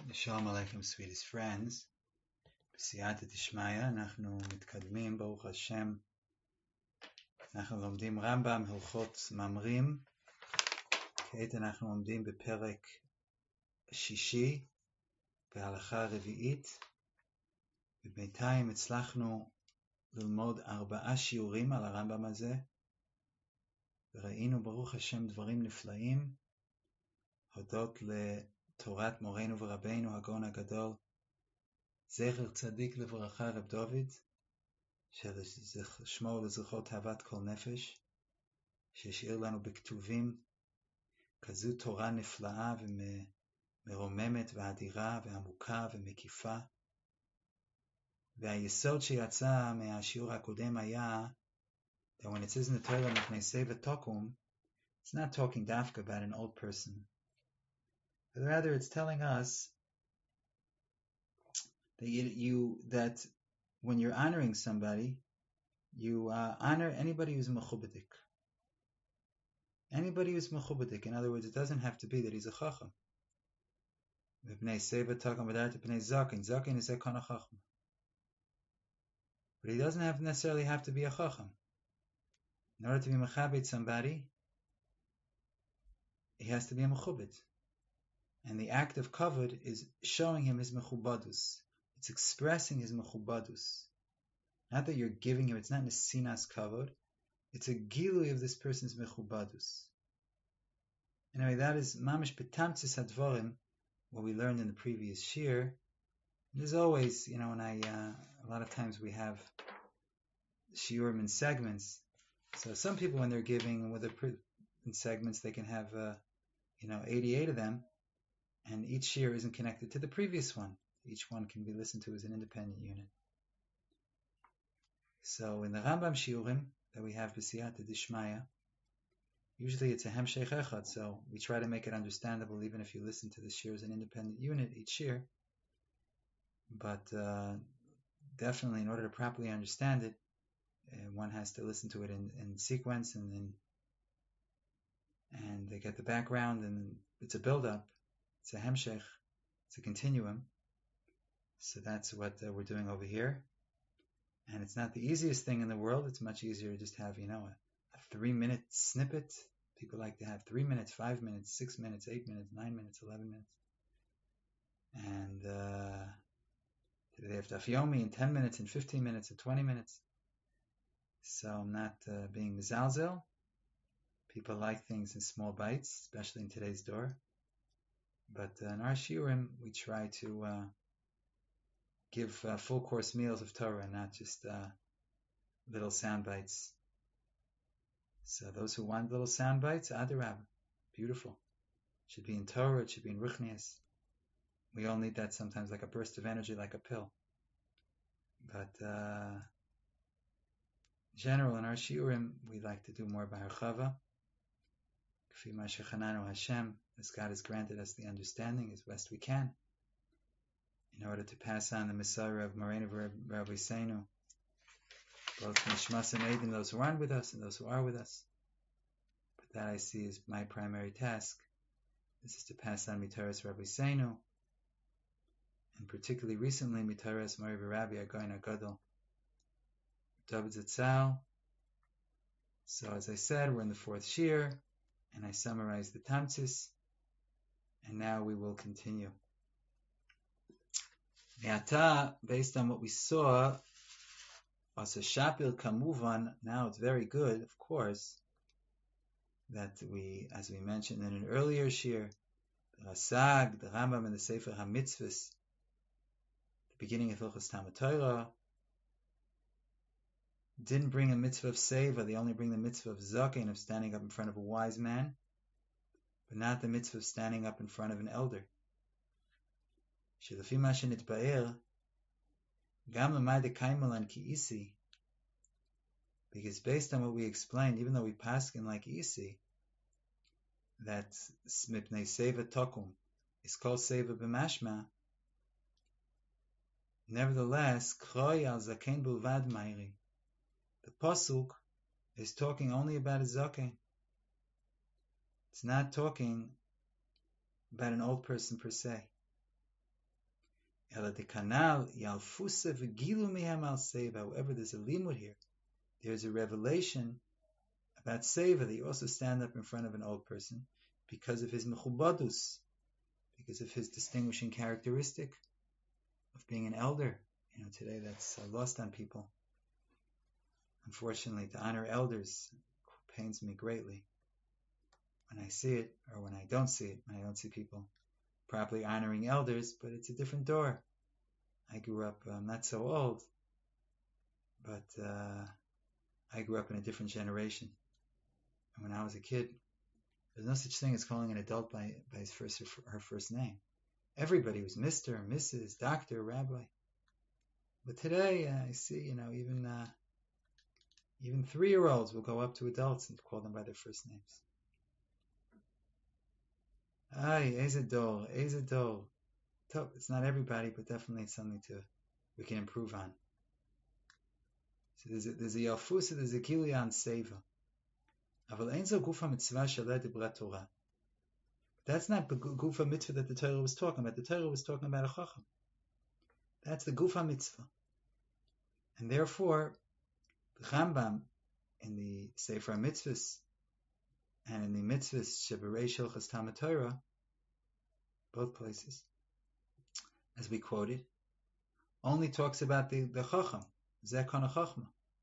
Shalom Aleichem, sweetest friends. בסייעתא דשמיא, אנחנו מתקדמים, ברוך השם. אנחנו לומדים רמב"ם, הלכות ממרים. כעת אנחנו עומדים בפרק שישי, בהלכה הרביעית. ובינתיים הצלחנו ללמוד 4 שיעורים על הרמב"ם הזה. וראינו, ברוך השם, דברים נפלאים, הודות לתורת מורנו ורבנו, הגאון הגדול, זכר צדיק לברכה רב דוד, ששמו ולזכרו תאוות כל נפש, שהשאיר לנו בכתובים כזו תורה נפלאה ומרוממת ואדירה ועמוקה ומקיפה. והיסוד שיצא מהשיעור הקודם היה that when it says in the Torah מפני סבא תקום, it's not talking dafka about an old person, but rather it's telling us that when you're honoring somebody, you honor anybody who's mechubadik. Anybody who's mechubadik. In other words, it doesn't have to be that he's a chacham. Zaken is a kana chacham. But he doesn't necessarily have to be a chacham. In order to be mechabit somebody, he has to be a mechubed. And the act of kavod is showing him his mechubadus. It's expressing his mechubadus. Not that you're giving him, it's not nesinas kavod. It's a gilui of this person's mechubadus. Anyway, that is mamish betamtzis hadvarim, what we learned in the previous shir. And as always, when a lot of times we have shiurim in segments. So some people, when they're giving in segments, they can have 88 of them, and each shir isn't connected to the previous one. Each one can be listened to as an independent unit. So in the Rambam shiurim that we have b'siyata d'shmaya, usually it's a hemshech echad, so we try to make it understandable even if you listen to the shir as an independent unit, each shir. But definitely, in order to properly understand it, one has to listen to it in sequence, and they get the background, and it's a build-up, it's a hemshech, it's a continuum. So that's what we're doing over here. And it's not the easiest thing in the world. It's much easier to just have, a 3-minute snippet. People like to have 3 minutes, 5 minutes, 6 minutes, 8 minutes, 9 minutes, 11 minutes. And they have dafyomi in 10 minutes, and 15 minutes, and 20 minutes. So I'm not being mizalzel. People like things in small bites, especially in today's door. But in our shiurim, we try to give full course meals of Torah, not just little sound bites. So those who want little sound bites, adarab, beautiful. It should be in Torah, it should be in Ruchnias. We all need that sometimes, like a burst of energy, like a pill. But in general, in our shiurim, we like to do more b'harchava. K'fi ma shechananu Hashem, as God has granted us the understanding as best we can, in order to pass on the Messiah of Moreno Rabbi Seinu, both Nishmas and Eidim, those who aren't with us and those who are with us. But that I see is my primary task. This is to pass on Mitaras Rabbi Seinu, and particularly recently Mitaras Mori Rabbi Again Agadol David Zatzal. So as I said, we're in the 4th shir, and I summarized the Tamtzis, and now we will continue. Based on what we saw, Asa Shapir Kamuvan, now it's very good, of course, that we, as we mentioned in an earlier shir, the Rasag, the Rambam, and the Sefer HaMitzvahs, the beginning of Hilchos Talmud Torah, didn't bring a mitzvah of seva, they only bring the mitzvah of zaken, of standing up in front of a wise man, but not the mitzvah of standing up in front of an elder. Because based on what we explained, even though we paskin like isi, that smipnei seva tokum is called seva b'mashma, nevertheless, kroy al zaken bulvad mayri, the pasuk is talking only about a zaken. It's not talking about an old person per se. Ela de kanal yalfusa v'gilu mehem al seva. However, there's a limud here. There's a revelation about seva that you also stand up in front of an old person because of his mechubadus, because of his distinguishing characteristic of being an elder. Today that's lost on people. Unfortunately, to honor elders pains me greatly. When I see it, or when I don't see it, when I don't see people properly honoring elders, but it's a different door. I grew up, I'm not so old, but I grew up in a different generation. And when I was a kid, there's no such thing as calling an adult by his her first name. Everybody was Mr., Mrs., Doctor, Rabbi. But today, I see, even 3-year-olds will go up to adults and call them by their first names. Ay, Ezadol. It's not everybody, but definitely it's something we can improve on. So there's a Yalfusa, there's a Gilian Seva. Aval Enzo Gufa Mitzvah Shaleh Dibrat Torah. That's not the Gufa Mitzvah that the Torah was talking about. The Torah was talking about a Chacham. That's the Gufa Mitzvah. And therefore, the Rambam in the Sefer Mitzvahs and in the Mitzvahs Sheberei Shilchas Talmud Torah, both places, as we quoted, only talks about the Chacham, Zekon Chachma.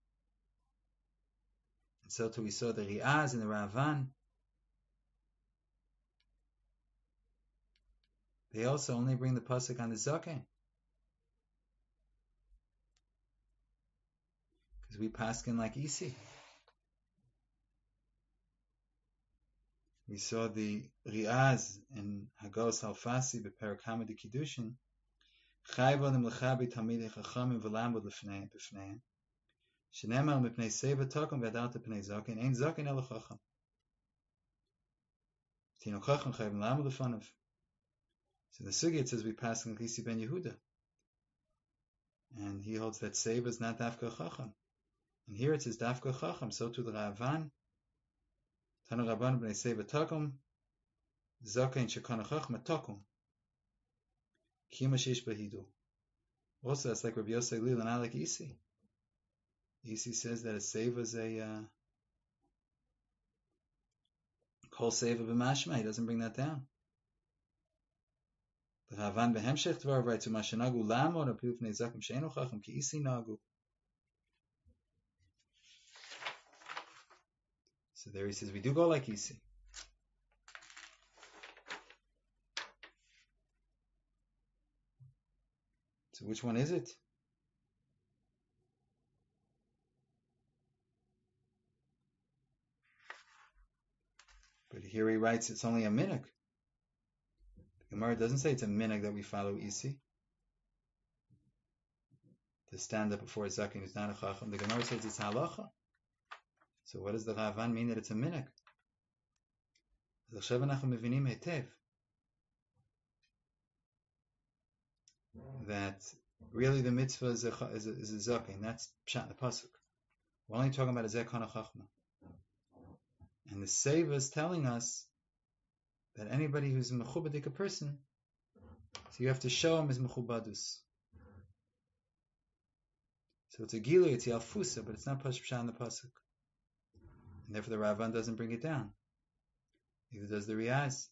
And so too we saw the Riaz and the Ravan. They also only bring the pasuk on the Zaken. Because we paskin like Isi. We saw the Riaz in Hagos Alfasi b'Perek Hamid Kiddushin. Chayv odim l'chabi tamidei chachamim v'lamud l'fneihem. Shenemar mipnei seva tokum v'adarta pnei zaken. Ein zaken ela chacham. Tino chacham chayv l'lamud l'fanav. So the Sugya, it says we pass in Isi ben Yehuda. And he holds that seva is not dafka chacham. And here it says dafka chacham. So to the Ravan. Tanu Rabban b'nei seva tokum. Zaken shekana chachma tokum. Kima sheish bahidu. Also, that's like Rabbi Yosef Lil and I like Isi. Isi says that a seva is a kol seva b'mashma. He doesn't bring that down. The Ravan behemshech dvar writes u'mashanagu lamo rapiu pnei zakim she'enu chacham ki Isi nagu. So there he says we do go like Isi. So which one is it? But here he writes it's only a minhag. The Gemara doesn't say it's a minhag that we follow Isi. To stand up before a zaken who's not a chacham. The Gemara says it's halacha. So what does the Ravan mean that it's a minhag? That really the mitzvah is a zaken. That's pshat in the pasuk. We're only talking about a zekana chachma. And the seva is telling us that anybody who's a mechubadik person, so you have to show him his mechubadus. So it's a gilu, it's yalfusa, but it's not pshat in the pasuk. And therefore the Ravan doesn't bring it down. Neither does the Riaz.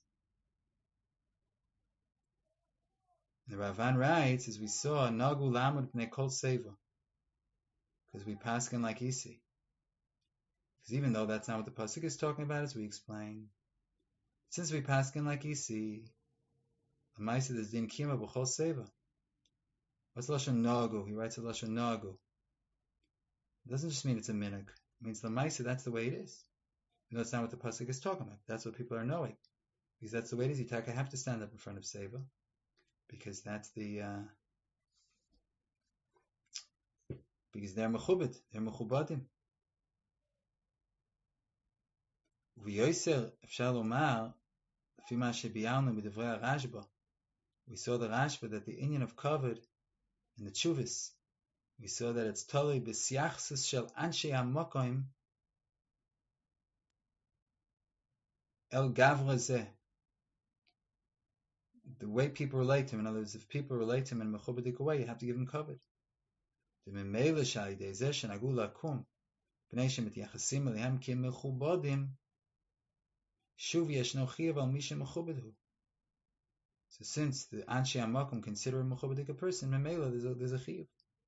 The Ravan writes, as we saw, Nagu lamud pnei kol seva. Because we paskin like Isi. Because even though that's not what the pasuk is talking about, as we explained, since we paskin like Isi, the Maisa is din kima b'chol seva. What's lashon nagu? He writes a lashon nagu. It doesn't just mean it's a minhag. It means the Maisa, that's the way it is. Even though it's not what the pasuk is talking about. That's what people are knowing. Because that's the way it is. You have to stand up in front of seva. Because that's because they're mechubed, they're mechubadim. V'yoser efshar lomar lefi ma shebiarnu b'divrei Rashba. We saw the Rashba that the inyan of kavod in the Tshuvos, we saw that it's totally b'syachsus shel anshei hamakom el gavra zeh. the way people relate to him, in other words, if people relate to him in a mechubadik way, you have to give him kavod. So since the Anshe HaMakom consider a mechubadik a person, memela there's a chiyuv.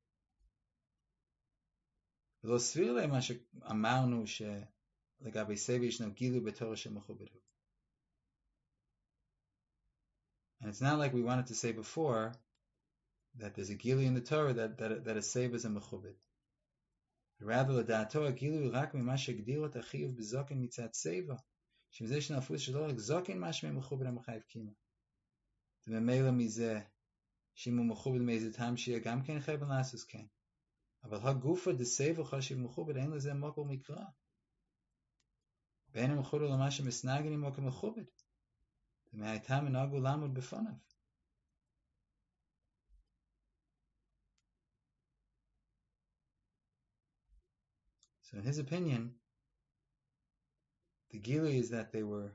ולא סביר להם מה שאמרנו שלגבי סייבה ישנו גילוי בתורה שמכובד הוא. And it's not like we wanted to say before that there's a gilui in the Torah that a seiva is a mechubed. Rather, לדעתו הגילוי רק ממה שהגדיר את החיוב בזוקן מצד סeiva, שמזה שנפוס שלא רק זוקן משמע מכובד המחייב קימה. וממילא מזה, שאם הוא מכובד מאיזה טעם שיהיה גם כן חייב לעשות כן. אבל הגופה דסייבה חשיב מכובד, אין לזה מקור מקרא. ואין המכובד למה שמסנגן עמו כמכובד. ומהייתם מנהגו לעמוד בפניו. So in his opinion, the gilui is that they were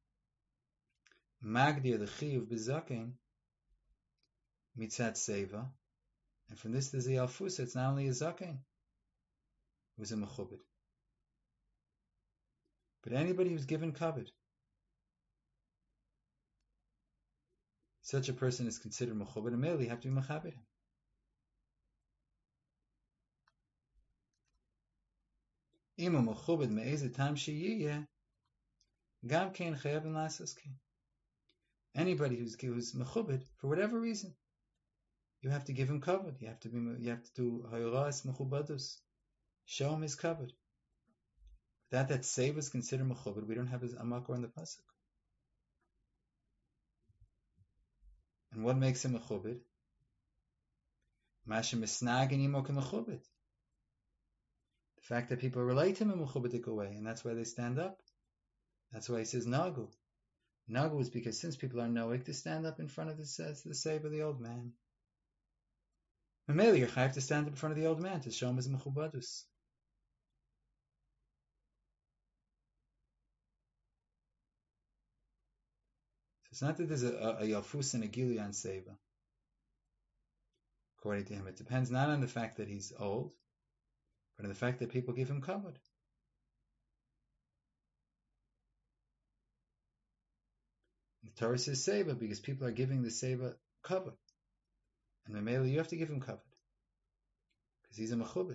magdir the chiyuv b'zaken mitzat seva, and from this there's the alfusa. It's not only a zaken, it was a mechubed. But anybody who's given kavod, such a person is considered mechubed, and merely have to be mechabed him. Imu mechubed me'ezeh tam sheyiyeh, gam kein chayav l'asas kein. Anybody who's mechubed for whatever reason, you have to give him kavod. You have to do hayoras mechubadus. Show him his kavod. That save is considered mechubed. We don't have his amakor in the pasuk. And what makes him mechubed? Mashem misnagin imo kemechubed. The fact that people relate to him in a mechubadik way, and that's why they stand up. That's why he says nagu. Nagu is because since people are knowing to stand up in front of the save of the old man, Mameli, you're chayav to stand up in front of the old man to show him his mechubadus. So it's not that there's a yalfus and a gilui on seva. According to him, it depends not on the fact that he's old, but on the fact that people give him kavod. The Torah says seva because people are giving the seva kavod. And Mamela, you have to give him kavod. Because he's a mechubed.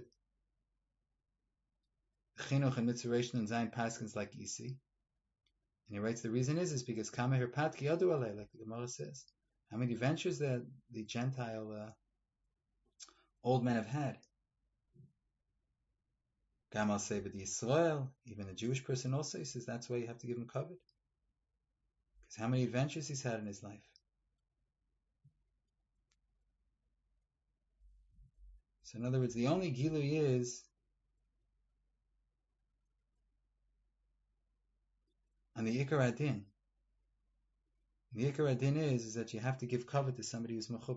Chinuch and Mitzvah Rishon and Zayin Paskins like Isi. And he writes the reason is because Kama Herpat Ki Yadu Alei, like the Gemara says. How many ventures that the Gentile old men have had? Gamal Seved Yisrael, even a Jewish person also, he says that's why you have to give him kavod. Because how many adventures he's had in his life. So in other words, the only gilui is on the Ikar Adin. The Ikar Adin is that you have to give kavod to somebody who's mechubed.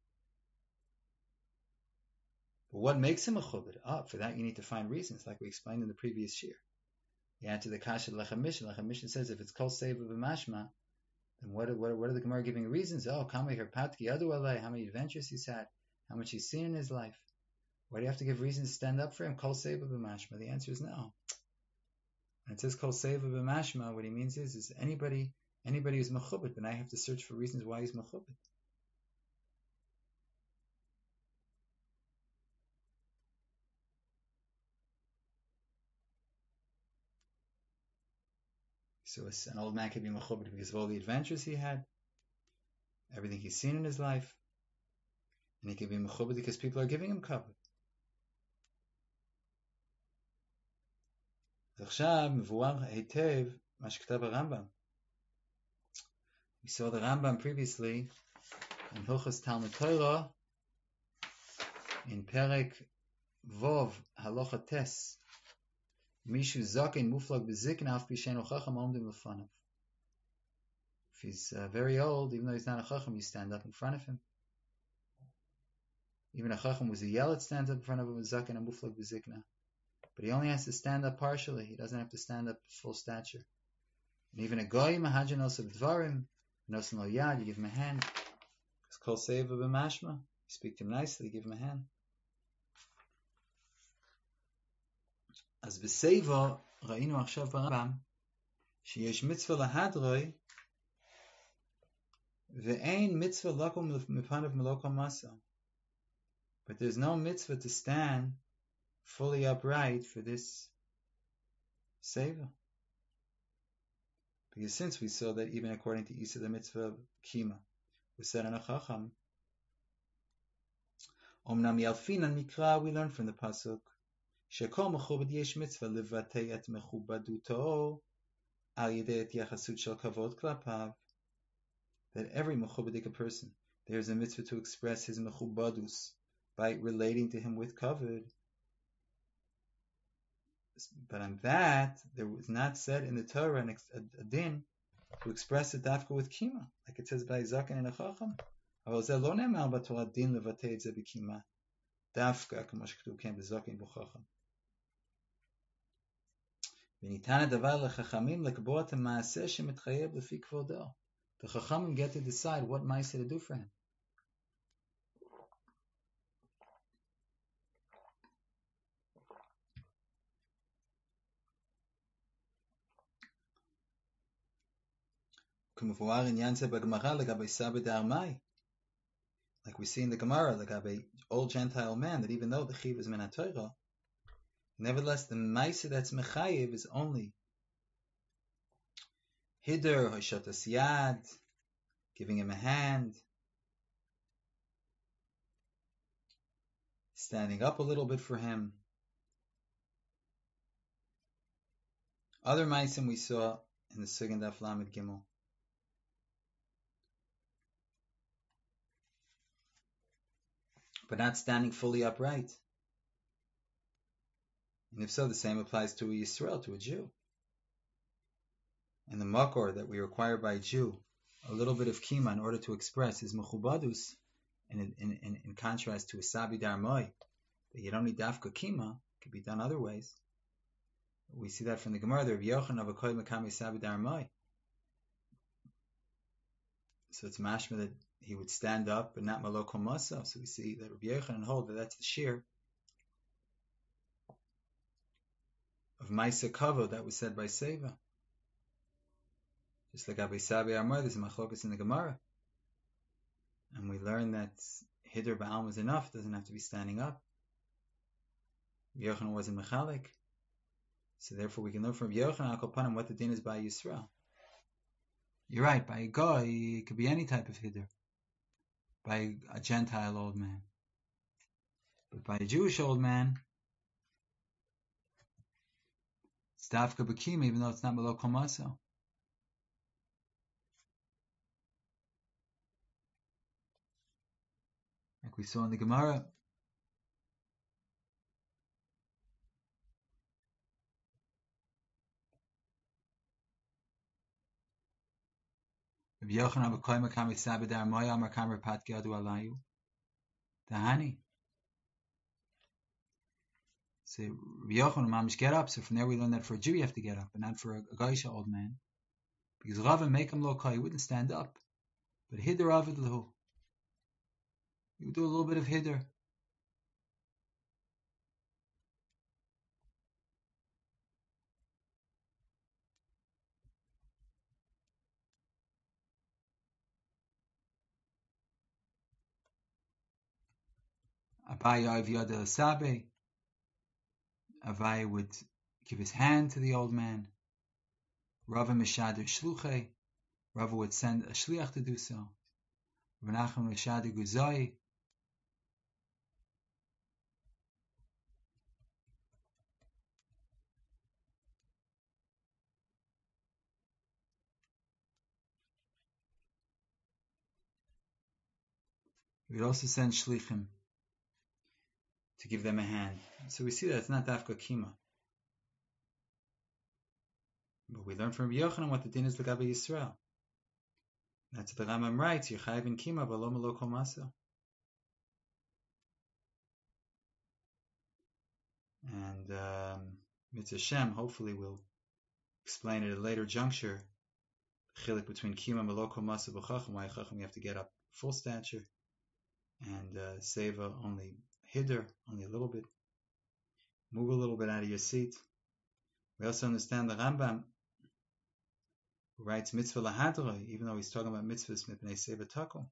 But what makes him mechubed? For that you need to find reasons, like we explained in the previous year. You answer the kasha Lechem Mishnah. Lechem Mishnah says if it's kol seva b'mashma, then what are the Gemara giving reasons? Kama herpatki yadu alei, how many adventures he's had, how much he's seen in his life. Why do you have to give reasons to stand up for him? Kol seva b'mashma. The answer is no. When it says kol seva b'mashma, what he means is anybody who's mechubed, but now you have to search for reasons why he's mechubed. So an old man could be mechubed because of all the adventures he had, everything he's seen in his life, and he could be mechubed because people are giving him kavod. עכשיו מבואר היטב מה שכתב הרמב"ם. We saw the Rambam previously in Hilchos Talmud Torah in Perek Vov Halacha Tes. Mishu zaken muflag bezikna af b'shenu chacham omdim lefanav. If he's very old, even though he's not a chacham, you stand up in front of him. Even a chacham who's a yelet stands up in front of him with zaken and muflag bezikna. But he only has to stand up partially. He doesn't have to stand up full stature. And even a goy mahajan also dvarim Nosan lo yad, you give him a hand. It's called seva b'mashma. You speak to him nicely, you give him a hand. As b'seva, ra'inu achshav barambam, sheyesh mitzvah lahadroi, ve'ein mitzvah lakum mipanav melokom masa. But there's no mitzvah to stand fully upright for this seva. Because since we saw that even according to Isa, the mitzvah of Kima was said on a Chacham, Omnam Yalfinan Mikra, we learn from the Pasuk, Shekol Mechubad Yesh Mitzvah Levatei et Mechubaduto Al Yedei et Yachasut Shel Kavod Klapav, that every Mechubadik person, there is a mitzvah to express his Mechubadus by relating to him with kavod. But on that, there was not said in the Torah a din to express it dafka with kima, like it says by Zaken and a Chacham. אבל זה לא נאמר בתורה דין לבטא את זה בקימה, דווקא כמו שכתוב כן בזקן ובחכם. וניתן הדבר לחכמים לקבוע את המעשה שמתחייב לפי כבודו. The Chachamim get to decide what ma'aseh to do for him. כמבואר עניין זה בגמרא לגבי סבא דארמאי. Like we see in the Gemara, לגבי old Gentile man, that even though the chiv is min haTorah, nevertheless the ma'aseh that's mechayev is only hider, hoshatas yad, giving him a hand, standing up a little bit for him. Other ma'asim we saw in the Sugan Daf Lamed Gimel. But not standing fully upright. And if so, the same applies to a Yisrael, to a Jew. And the makor that we require by a Jew, a little bit of kima in order to express his mechubadus, in contrast to a sabi darmoi, that you don't need dafka kima, could be done other ways. We see that from the Gemara, the Rabbi Yochanan of a koy mekami sabi darmoi. So it's mashma that he would stand up, but not malokom masa. So we see that Rabbi Yochanan hold that that's the shear of Maisa Kavod that was said by Seva. Just like Abai Sabi Amar, there's a machlokas in the Gemara. And we learn that Hidr Ba'alm is enough, doesn't have to be standing up. Rabbi Yochanan wasn't mechalik. So therefore we can learn from Rabbi Yochanan Al Kapanim what the din is by Yisrael. You're right, by a guy, it could be any type of Hidr. By a Gentile old man. But by a Jewish old man, it's dafka b'kima, even though it's not below komaso. Like we saw in the Gemara. Rabbi Yochanan b'koy makam yisabe darmoya makam repat ge'adu alayu. Tahani. So Rabbi Yochanan mamish get up. So from there we learn that for a Jew you have to get up, but not for a Gaisha old man. Because Rav and make him lo kai, he wouldn't stand up. But Hidr Avid Lahu. You would do a little bit of Hidr. Abaya Avyada Sabe. Avaya would give his hand to the old man. Rava Mishader Shluche. Rava would send a shliach to do so. Renachim Mishader Guzai. He would also send shlichim to give them a hand. So we see that it's not dafka kima. But we learn from Rabbi Yochanan what the din is l'gabe Yisrael. That's what the Rambam writes, Yechayev in kima v'lo melo kol masa. And Mitzvah Shem, hopefully we'll explain at a later juncture, chilik between kima meloko masa b'chacham, why chacham you have to get up full stature, and seva only hider, only a little bit. Move a little bit out of your seat. We also understand the Rambam, who writes mitzvah lahadra, even though he's talking about mitzvahs mipnei seva takum.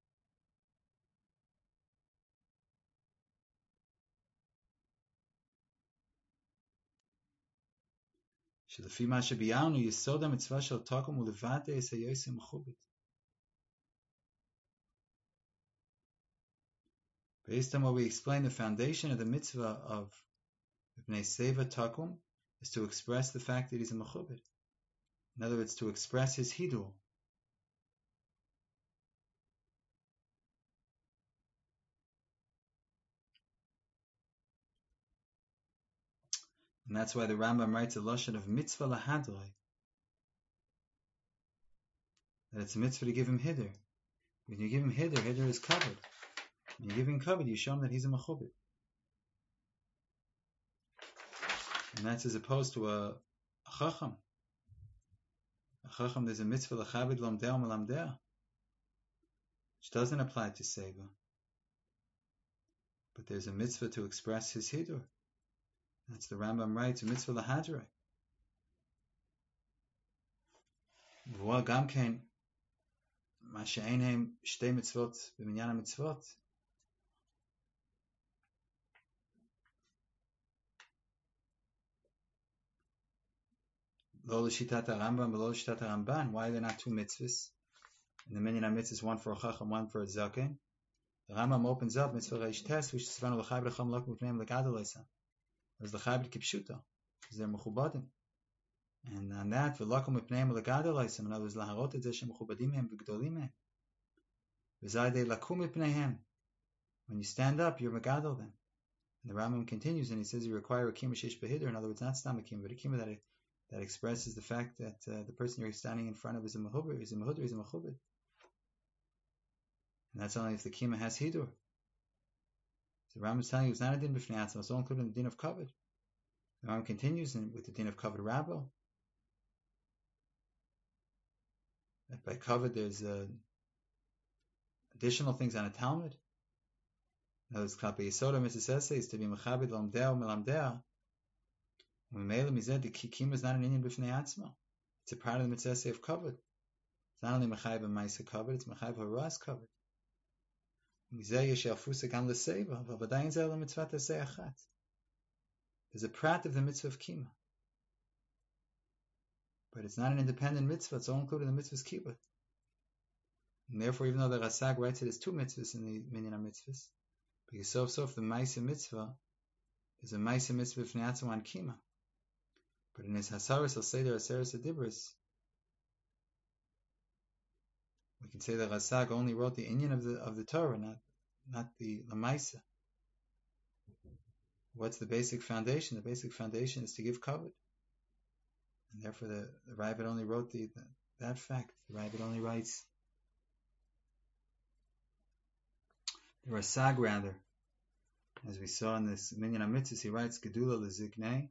שלפי מה שביארנו, יסוד המצווה של תקום הוא לבטא את היוסי מכובד. Based on what we explained, the foundation of the mitzvah of Bnei Seva Takum is to express the fact that he's a mechubed. In other words, to express his hidul. And that's why the Rambam writes a lashon of mitzvah lahadrei, that it's a mitzvah to give him hider. When you give him hider, hider is covered. When you give him covered, you show him that he's a mechubed. And that's as opposed to a chacham. A chacham, there's a mitzvah l'chabed lomdeh u'melamdeh, which doesn't apply to seva. But there's a mitzvah to express his hidur. That's the Rambam writes, a mitzvah lahadrei. V'wa gam kein, ma she'ein hem shtei mitzvot b'minyan ha-mitzvot. Lo l'shitat ha-Rambam v'lo l'shitat ha-Ramban. Why are there not two mitzvahs? In the minyan ha-mitzvahs, one for a chacham, one for a zaken. The Rambam opens up mitzvah reish tes, which is tzvanu l'chayv l'cham l'ok m'pneim l'gadol leisa. There's the chayv kipshuta, because they're mechubadim. And on that, v'lakum m'pneim l'gadol leisa, in other words, laharot et zeh shem mechubadim hem v'gdolim hem. V'zayde lakum m'pneihem. When you stand up, you're megadol them. And the Rambam continues, and he says you require a kima sheish behider. In other words, not stam a kima, but a kima that expresses the fact that the person you're standing in front of is a mehuber, is a mechubed. And that's only if the kima has hidur. So the Rambam is telling you it's not a din b'fnei atzma, it's all included in the din of kavod. The Rambam continues with the din of kavod rabbo. That by kavod there's additional things on a Talmud. In other words, klape yisoda mitzvah is to be mechabed lomdeh u'melamdeh. U'memela mizeh, the kima is not an inyan b'fnei atzma. It's a part of the mitzvah of kavod. It's not only mechayv and ma'aseh kavod, it's mechayv haras kavod. There's a prat of the mitzvah of kima, but it's not an independent mitzvah. It's all included in the mitzvah's kibbut. And therefore, even though the Rasag writes it as two mitzvahs in the minyan mitzvahs, because so the ma'aseh mitzvah is a ma'aseh mitzvah f'nei atzma on kima, but in his hasaras al seder aseres adibros, we can say that Rasag only wrote the inyan of the Torah, not the Lamaisa. What's the basic foundation? The basic foundation is to give kavod, and therefore the Ravid only wrote that fact. The Ravid only writes the Rasag, rather, as we saw in this minyan mitzvahs, he writes gedula leziknei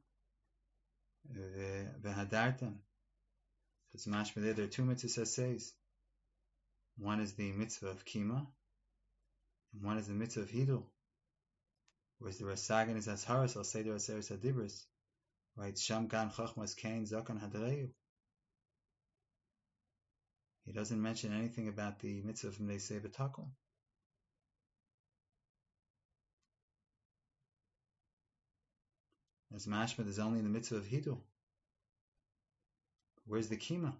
vehadartem. It's mashma there are two mitzvahs says. One is the mitzvah of kima, and one is the mitzvah of hidul. Whereas the Rasag in his Asharas al Seder Aseres Hadibros writes Sham Gan Chachmas Kain Zakan Hadreyu. He doesn't mention anything about the mitzvah of Bnei Seva Takum. As mashma, there's only the mitzvah of hidul. Where's the kima?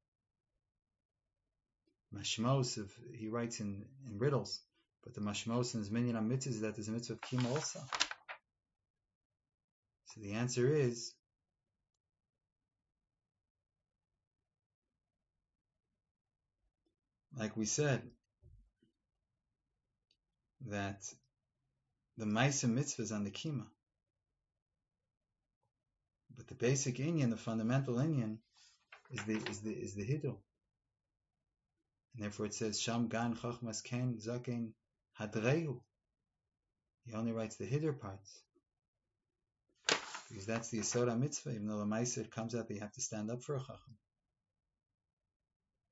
Mashmos, he writes in riddles, but the mashmos in his minyan mitzvah is that there's a mitzvah of kima also. So the answer is like we said, that the ma'aseh mitzvah is on the kima, but the basic inyan, the fundamental inyan, is the hidul. And therefore it says Sham Gan Chachmas Ken Zaken Hadrehu. He only writes the hidur parts, because that's the Yisod mitzvah. Even though the Ma'aser comes out that you have to stand up for a Chacham.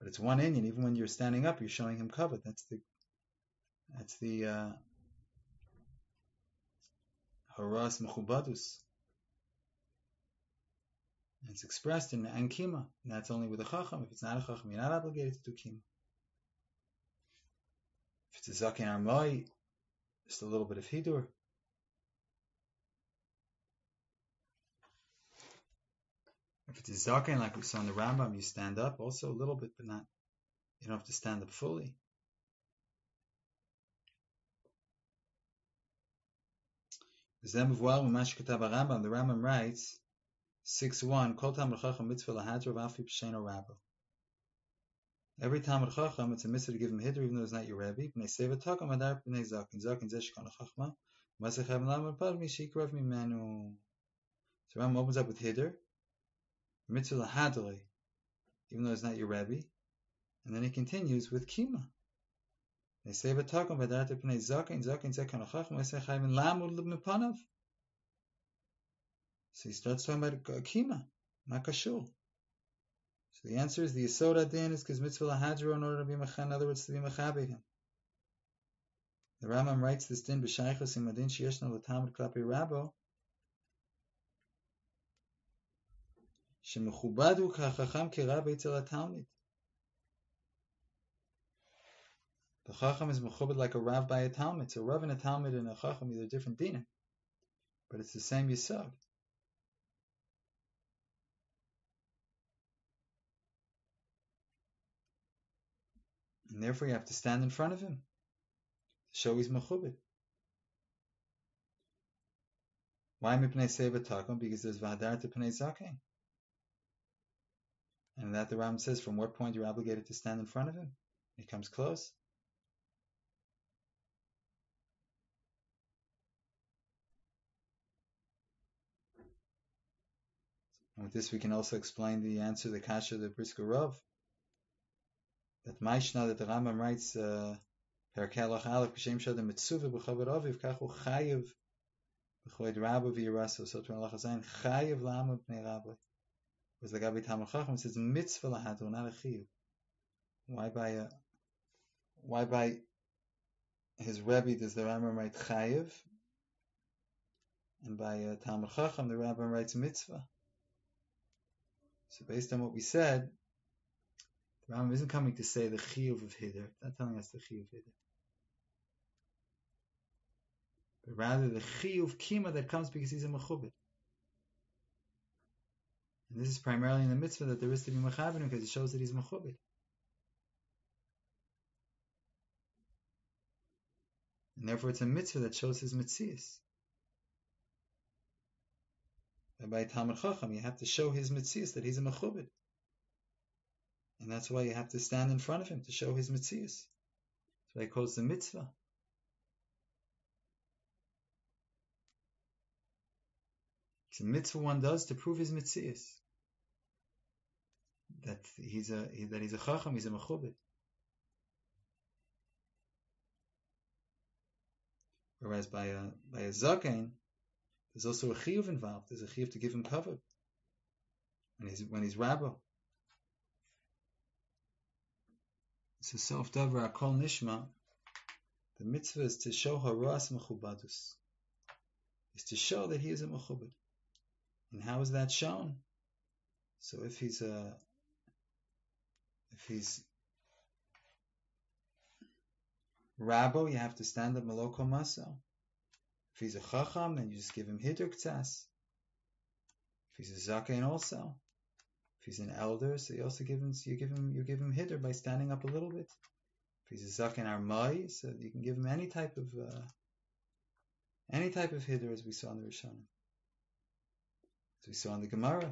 But it's one inyan. Even when you're standing up, you're showing him kavod. That's the haras mechubadus. It's expressed in ankima. And that's only with a chacham. If it's not a chacham, you're not obligated to do kima. If it's a zaken armai, just a little bit of hidur. If it's a zaken, like we saw in the Rambam, you stand up also a little bit, but not. You don't have to stand up fully. The Rambam writes 6:1. Kol Talmid Chacham mitzvah lahadra v'afi b'sheino rabbo. Every Talmid Chacham, it's a mitzvah to give him hidur, even though it's not your Rebbe. B'nei seva takam adar b'nei zaken. Zaken zeh shekana chachma. Masech hav lamad pad mishikrav mimenu. So Rambam opens up with hidur, mitzvah lahadra, even though it's not your Rebbe, and then he continues with kima. B'nei seva takam adar b'nei zaken. Zaken zeh shekana chachma. Masech hav lamad mipanav. So he starts talking about kima, makashul. So the answer is the Yisod Adin is because mitzvah lahadro in order to be mechan, in other words, to be mechabe him. The Rambam writes this din b'shaychus im adin sheyeshna l'talmid klapi rabbo shemechubadu kachacham kirab eitzel hatalmid. The chacham is mechubad like a rav by a talmid. So rav and a talmid and a chacham are different dinim, but it's the same Yisod. And therefore you have to stand in front of him to show he's mechubed. Why mipnei seva takum? Because there's v'hadar to pnei zaken. And that the Rambam says from what point you're obligated to stand in front of him. He comes close. And with this we can also explain the answer to the kasha of the Brisker Rav. That Maishna that the Rambam writes Perkei Halach Aleph B'Shem Shadam Mitzuvah B'Chavod Aviv Kachu Chayiv B'Choid Rabba V'Yiraso. So Torah Lachazayin Chayiv L'Amud B'nei Rabba. Whereas the Gabi Talmid Chacham says mitzvah lahadro, not a chiyuv. Why by his Rebbe does the Rambam write chayiv, and by Talmid Chacham the Rambam writes mitzvah? So based on what we said, the Rambam isn't coming to say the chiyuv of hidur, not telling us the chiyuv of hidur, but rather the chiyuv kima that comes because he's a mechubed. And this is primarily in the mitzvah that there is to be mechaber because it shows that he's mechubed. And therefore it's a mitzvah that shows his mitzias. And by Talmid Chacham you have to show his mitzias that he's a mechubed. And that's why you have to stand in front of him to show his mitzias. That's why he calls the mitzvah. It's a mitzvah one does to prove his mitzias. That he's a chacham, he's a mechubed. Whereas by a zaken, there's also a chiyuv involved. There's a chiyuv to give him kavod when he's rabba. So self davar akol nishma. The mitzvah is to show haras mechubadus. Is to show that he is a mechubed. And how is that shown? So if he's Rabbo, you have to stand up maloko maso. If he's a chacham, then you just give him hidur ktsas. If he's a zaken also. If he's an elder, so you give him hidur by standing up a little bit. If he's a zaken armai, so you can give him any type of hidur, as we saw in the Rishonim, as we saw in the Gemara.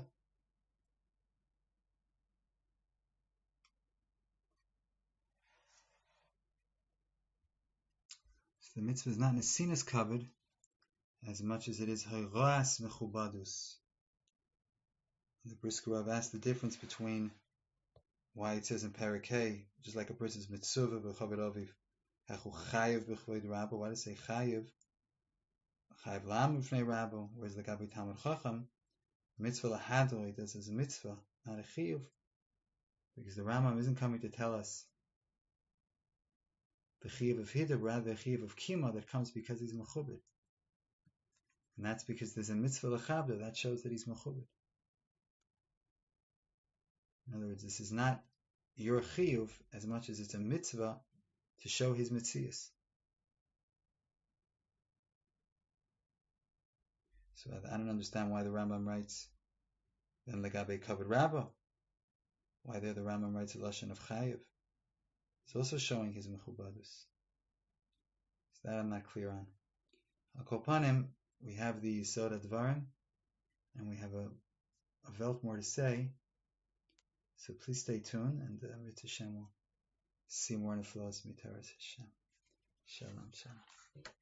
The mitzvah is not nesinas kavod as much as it is haras mechubadus. The Brisker Rav asked the difference between why it says in Parakeh, just like a person's mitzvah b'chavod aviv, hachu chayiv b'chvoid rabbo. Why does it say chayiv? Chayiv lam b'fnei rabbo. Whereas the Gabi Talmid Chacham, mitzvah lahadro, it does as a mitzvah, not a chiyuv. because the Rambam isn't coming to tell us the chiyuv of hida, rather the chiyuv of kima that comes because he's mechubed. And that's because there's a mitzvah lechabda that shows that he's mechubed. In other words, this is not your chiyuv as much as it's a mitzvah to show his mitzias. So I don't understand why the Rambam writes then legabe kavod rabba. Why there the Rambam writes a lashon of chayiv. It's also showing his mechubadus. So that I'm not clear on. Al kol panim, we have the Yisod Advarim, and we have a velt more to say. So please stay tuned, and Ritz Hashem will see more in the flows. Mitaras Hashem. Shalom, shalom.